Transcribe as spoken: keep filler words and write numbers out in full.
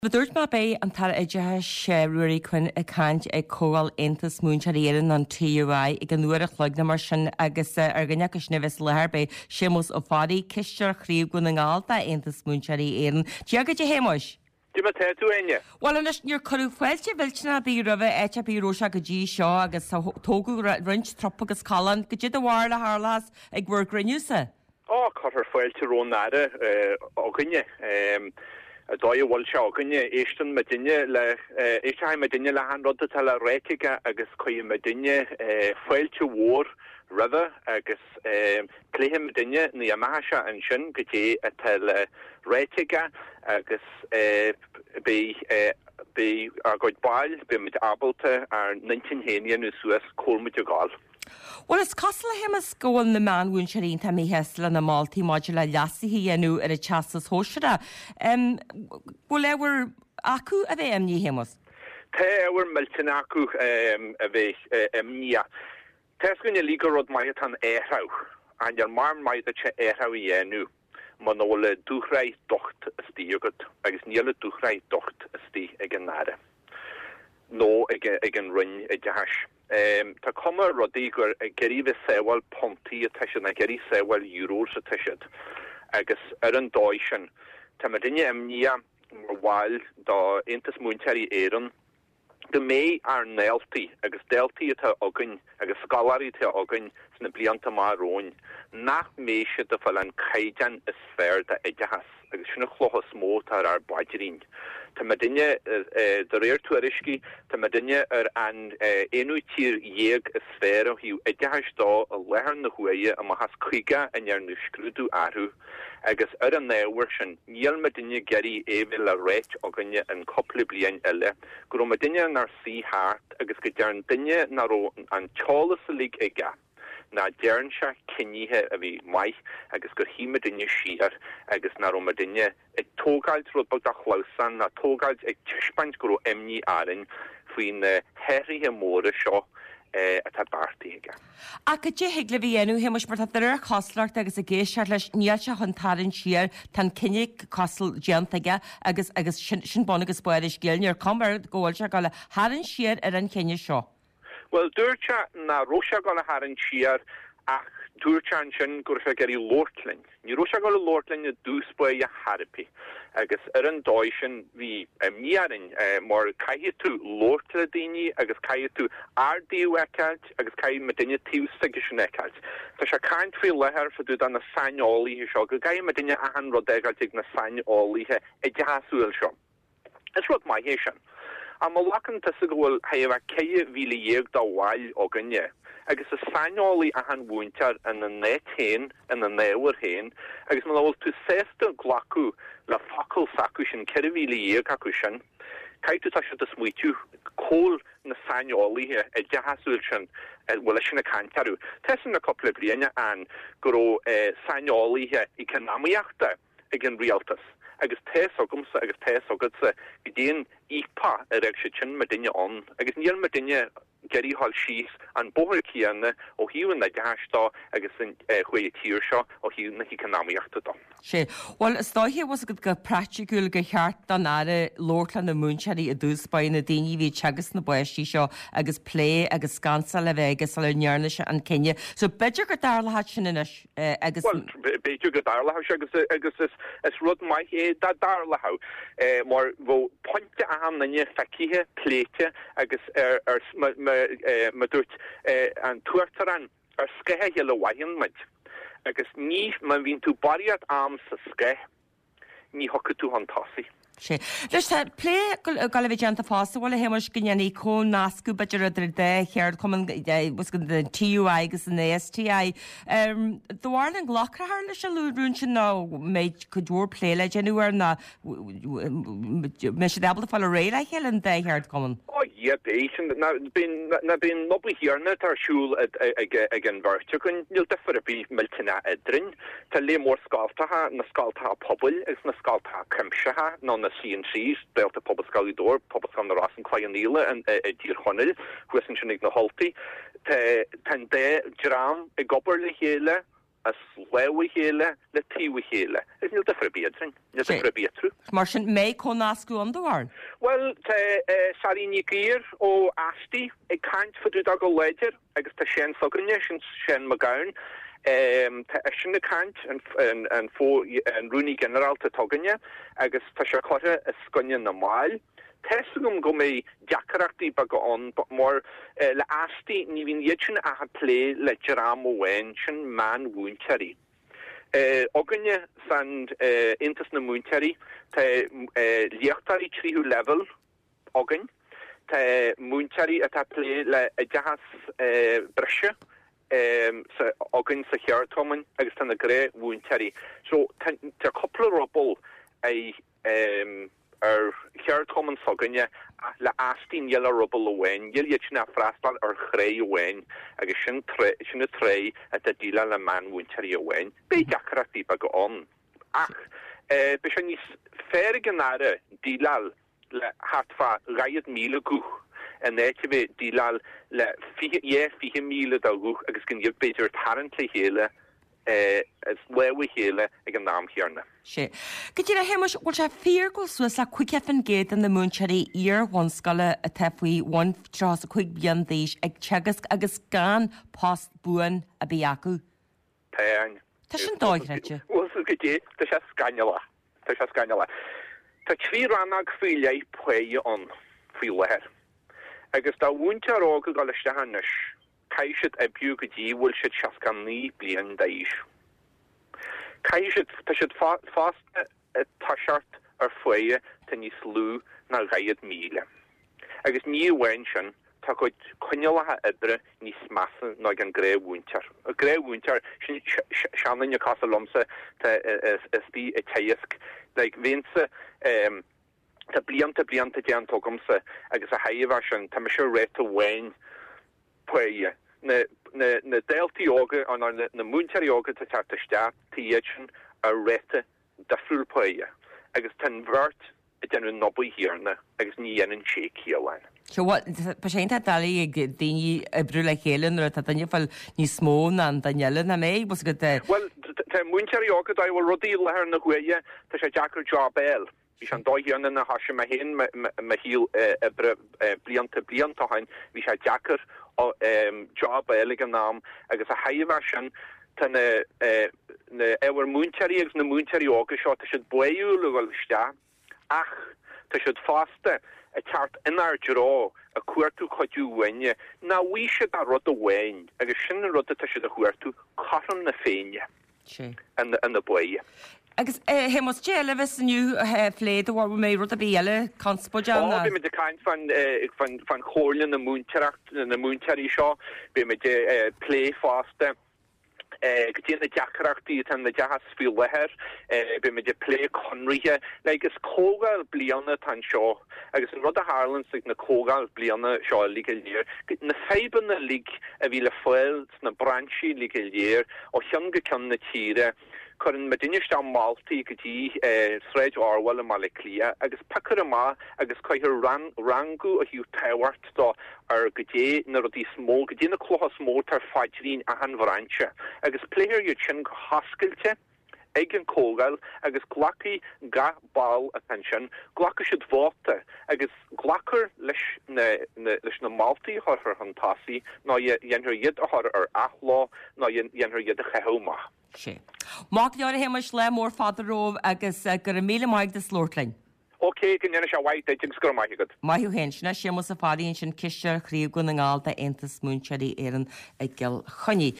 Dúirt má bé an tar idethe séúirí chun a caiint ag cógáil Aontas Múinteoir Éireann an T U I ag an nuair a chluig na mar sin agus ar gneach is nivís lethir bé sémas ó fádaí cistear chríomh go na ngáilta Aontas Múinteoir Éireann. Díagad de héimeis? Di ma te tú aine? Well, an is níor choú foiilte bhiltena bí roimh éite bí róise go dtí seo agus tógu rint trop agus callan go dtí do bhhair le hálas ag bhfuir griniusa? Ó, chuir foiilte rón nada áganne. A dói bhil se áganne éistan me duine le éiste me duine le an rudda tal a réitiige agus chuir me duine foiilte mhór rudda agus cléthe me duine ní amaise an sin go dtí a tal réitiige agus bí bí a goid bail bí mit abalta ar nineteen héine nu suas cólmuid a gáil. Well, is cosla hemas goin na man wún sirín ta mi hesla na Maltí modula lasi hi enu ar a chastas hósira. Um, well, ewer acu a bheith emni hemas? Te ewer miltin acu um, a bheith uh, emnia. Tesgun y liga rod mai tan ehrau, an jar marm mai da che ehrau i enu. Man ole dúchrai docht ysdi ygod, agos niele dúchrai docht ysdi ag an nare. No ag an ryn ag jahash. Um, tá cuma rodí gur geirí bheith sewal ponti a teisiid na geirí sewal euros a teisiid agus ar an dói sin tá ma dinne emnia mar bhail dá Aontas Múinteoir Éireann go mé ar nealtaí agus deltaí atá agan agus scalarí atá agan sna blianta má róin nach mé se de fel an caidan is sfér de idehas agus sinna chlochas mó tar ar baidirín. Tá ma dinne de réir tuairisci tá ma dinne ar an éú tír dhéag is sfér ó hiú idehas dá a lehar na huaie a ma has chuige an ar nu scrúdú airú agus ar an néhhair sin níl ma dinne geirí éhil a réit aganne an coppla blian eile gur ma dinne nar sí hart agus go dearan dinne naró an teála sa lig ige. Na dearan se cinníthe a bhí mai agus gur hí dinne siar agus na roma dinne ag tógáilt rudbog a chlausan na tógáilt ag tiispaint go emní árin faoin na heirithe móra seo atá bartaíige. A go dtí hiigla bhí enú héimeis mar tá ar choslacht agus a géisiart leis níl se chuntárin siar tan cinnig cosal deantaige agus agus sin bon agus buiris giln ar combar ggóil se gáile háann siar ar an cinne seo. Well, dúirte na róise gáil a háann siar ach dúirte an sin gur fe geirí lortlainn. Ní róise gáil a lortlainn a dúspaí a harapi agus ar an dói sin bhí miarin mar caihi tú lortla daoine agus caihi tú ardíú ecailt agus caihi me duine tíústa sin ecailt. Tá se caint fao lethar fa dúd an na sainolíthe seo go gaihi me duine ahan rodegailt ag na sainolíthe i dheasúil seo. Is rud mai hé sin. Am a lacan tas a gohfuil haimh ceie bhíle dhéag dá bháil óganne. Agus a sainolí a han búintear an na net héin an na néhar héin, agus man bhfuil tú sésta glacu le facail sacu sin ceir bhíle dhéag acu sin. Caiitú tá se a smuitiú cóil na sainolíthe a dehasúil sin bhfuil sin na cantarú. Tesan na coppla bliana an go sainolíthe i canamíochta ag an rialtas. Agus té sogumsa agus té sogadsa i dtíon ípa ar ag se sin me duine an, agus níl me duine geirí hall síos an bóthir cíanna ó hiúin na gahastá agus an chué tíir seo ó hiún na hí canamíochta dá. sé. Well, is dóithí was go go practicúil go cheart an ára Lortlan na Múinteoirí a dúspáin na daoine bhí teagas na buistí seo agus plé agus scansa le bhegus a le nearna se an cinne. So beidir go darlathe sin inis agus... Well, beidir go darlathe se agus agus is is rud mai é da darlathe. Mar bhó pointe aham na nne fecíthe pléite agus ar ar ma dúirt an tuairtaran ar scethe heile wahin maid. Agus ní man vín tú bariad am sa ske ní hoca tú an tosi. sé. Leis tá plé gal bheith deanta fásta bhfuil héimeis gneannaí có nascú beidir idir de cheart cuman was go den T U I agus an A S T I. Dúhar an ghlachrathar leis a lúrún sin ná méid go dúir plé le genúar na me sé dabal fáil a réile chéile an de cheart cuman. Oh, yeah, béisian na bíon nobli hiarna tarsúil ag an bhirte chun níl defar a bí miltina edrin tá lé mór scaltatha na scaltatha pobl is na scaltatha crimsetha ná na C N Cs delta pobl scalidor pobl sam na ras an claianíle an dír chonil chuan sin ag na holtaí tan dé dram i gobar le chéile as lewi héle le tíwi héle. Is níl de frebeetring, níl de frebeetru. Mar sin mé có nascú an dohar? Well, te uh, sarini gyr o asti, e cant fydwyd ag o leder, agos te sien sogynia, sien sien magawn, um, te esyn y cant yn, yn, yn, yn rwni general te togynia, agos te sio cota ysgonia na mael. Tesugum go mé jacarachtaí bag on mór uh, le asti ní hín iadsin a ha plé le jeram ó wein sin man wúntari. Uh, Oganne san uh, intas na múntari te uh, liachtari tríú level ogan te múntari a ta plé le a jahas uh, brisje um, sa ogan sa cheartomen agus tan na gré wúntari. So te couple robol ai um, ar cheartomen soganne le astin yella rubble owen yel yechna frastal ar chrei owen agus sin tre sin trei at a dila le man winteri owen be jacarati bag on ach eh be sin is fer genare dilal le hatfa rayet mile gu en netwe dilal le vier vier mile da gu agus gin je beter tarrently hele Uh, as lewi hele ag an naam hiarna. She. Gyd i'n heimos, wrth a ffyr go swas a quick effin gyd yn y mwynchari i'r wan sgala a tefwi wan tras a quick bian ddeish ag chegas agus gan post buan a biacu. Peang. Ta sy'n doi rhaid? Wos ys gyd, ta sy'n sganiola. Ta sy'n sganiola. Ta tri rannag ffyliau pwei on ffyleher. Agus da wyntar og ag alysda hannes. Kaishet a bú go dí bhfuil siad seacan ní blian daís. Kaishet tá siad fast a tasart ar foie tá níos lú na gaiad míle. Agus ní bhain sin tá go coinealathe ibre níos massa ná an gré bhúntar. A gré bhúntar sin seanna casa lomsa tá is tí a teiasc like vinse um tá blianta blianta dean tógamsa agus a haimh sin tá me se réit a bhain pweye na na na delta yoga on na na muntari yoga ta ta sta tiechin a rete da full pweye agus tan vert den nobby here na agus ni en check here line so what patienta dali dini brule helen or ta tanya fal ni smó na Daniela na me was good well ta muntari yoga I will rodi leher na gweye ta sha jacker jobel vi an dó hianna na hasise me hen me hiel blianta blianta hain vi sé jacker o job elegant naam agus a haimh sin tan na ewer múntari agus na múntari óga seo tá siad buú leil sta ach tá siad faste a tart inar rá a cuairtú choú wenne na ví se a rud a wein agus sin rud tá siad a chuirtú choran na féine an an na buie. Agus he mos jelle vis nu fléid war mé rot a béle kanspojana. Be me de kaint van van van choorlen na moontracht na moontari seo be me de play faste gedien de jackaracht die an de jazz spiel leher be me de play conrige like is kogal blianne tan seo agus rod a Harlan sig na kogal blianne seo ligelier na feiben na lig a vi le foil na branchi ligelier o hunge kan na tire Corin medinist am Malti gotí sreid orwell a Maleklia agus pakar ma agus coithir ran rangu a hiú tewart do ar godé na rodí smó godé na clocha smó tar fajrin a han varantse agus player you chin haskilte ag an cógal agus glaki ga ball attention glaka should vote agus glakar leis na leis na Malti har her hantasi na yenher yid a har ar achlo na yenher yid a chehoma. sé. Mag lear héimeis le mór fadaróh agus gur a míle maig de slórtlein. Ok, gannne se white ag sco mai go. Maiú henna sé mu a fáíonn sin ciiste chríomh gon an gáil de Aontas Múntsearí éan ag gil choní.